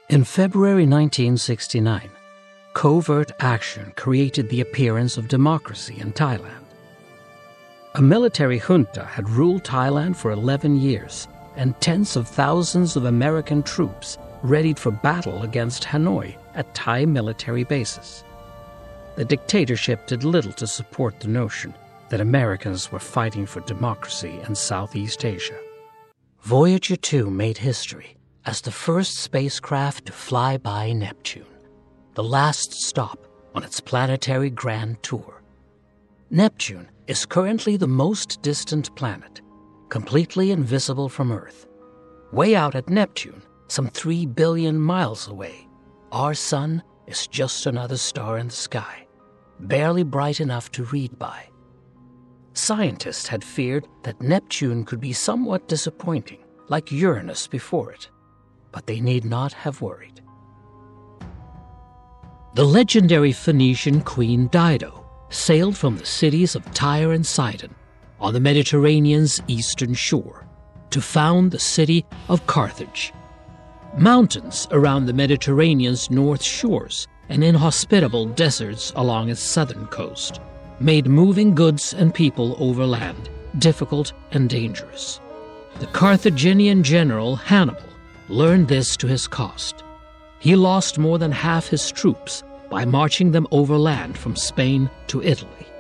In February 1969, covert action created the appearance of democracy in Thailand. A military junta had ruled Thailand for 11 years, and tens of thousands of American troops readied for battle against Hanoi at Thai military bases. The dictatorship did little to support the notion that Americans were fighting for democracy in Southeast Asia. Voyager 2 made history as the first spacecraft to fly by Neptune, the last stop on its planetary grand tour. Neptune is currently the most distant planet, completely invisible from Earth. Way out at Neptune, some 3 billion miles away, our sun is just another star in the sky, barely bright enough to read by. Scientists had feared that Neptune could be somewhat disappointing, like Uranus before it, but they need not have worried. The legendary Phoenician queen Dido sailed from the cities of Tyre and Sidon on the Mediterranean's eastern shore to found the city of Carthage. Mountains around the Mediterranean's north shores and inhospitable deserts along its southern coast made moving goods and people over land difficult and dangerous. The Carthaginian general Hannibal learned this to his cost. He lost more than half his troops by marching them overland from Spain to Italy.